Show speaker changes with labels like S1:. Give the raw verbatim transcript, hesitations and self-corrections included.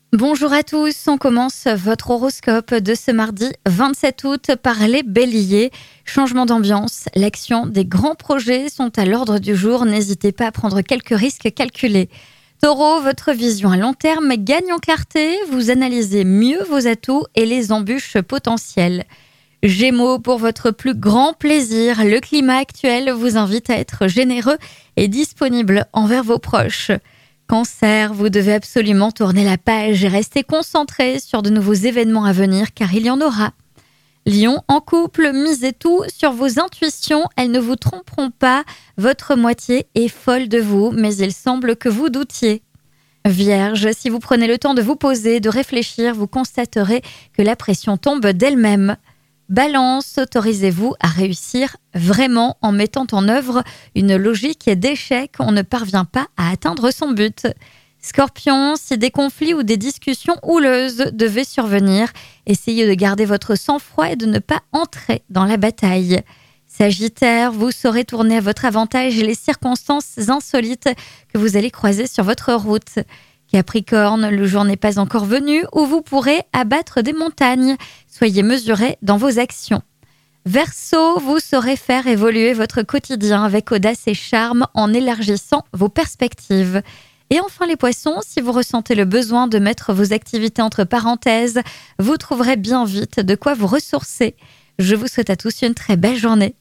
S1: Bonjour à tous, on commence votre horoscope de ce mardi vingt-sept août par les béliers. Changement d'ambiance, l'action des grands projets sont à l'ordre du jour, n'hésitez pas à prendre quelques risques calculés. Taureau, votre vision à long terme gagne en clarté, vous analysez mieux vos atouts et les embûches potentielles. Gémeaux, pour votre plus grand plaisir, le climat actuel vous invite à être généreux et disponible envers vos proches. Cancer, vous devez absolument tourner la page et rester concentré sur de nouveaux événements à venir car il y en aura. Lion, en couple, misez tout sur vos intuitions, elles ne vous tromperont pas. Votre moitié est folle de vous, mais il semble que vous doutiez. Vierge, si vous prenez le temps de vous poser, de réfléchir, vous constaterez que la pression tombe d'elle-même. Balance, autorisez-vous à réussir vraiment en mettant en œuvre une logique d'échec. On ne parvient pas à atteindre son but. Scorpion, si des conflits ou des discussions houleuses devaient survenir, essayez de garder votre sang-froid et de ne pas entrer dans la bataille. Sagittaire, vous saurez tourner à votre avantage les circonstances insolites que vous allez croiser sur votre route. Capricorne, le jour n'est pas encore venu où vous pourrez abattre des montagnes. Soyez mesuré dans vos actions. Verseau, vous saurez faire évoluer votre quotidien avec audace et charme en élargissant vos perspectives. Et enfin les poissons, si vous ressentez le besoin de mettre vos activités entre parenthèses, vous trouverez bien vite de quoi vous ressourcer. Je vous souhaite à tous une très belle journée.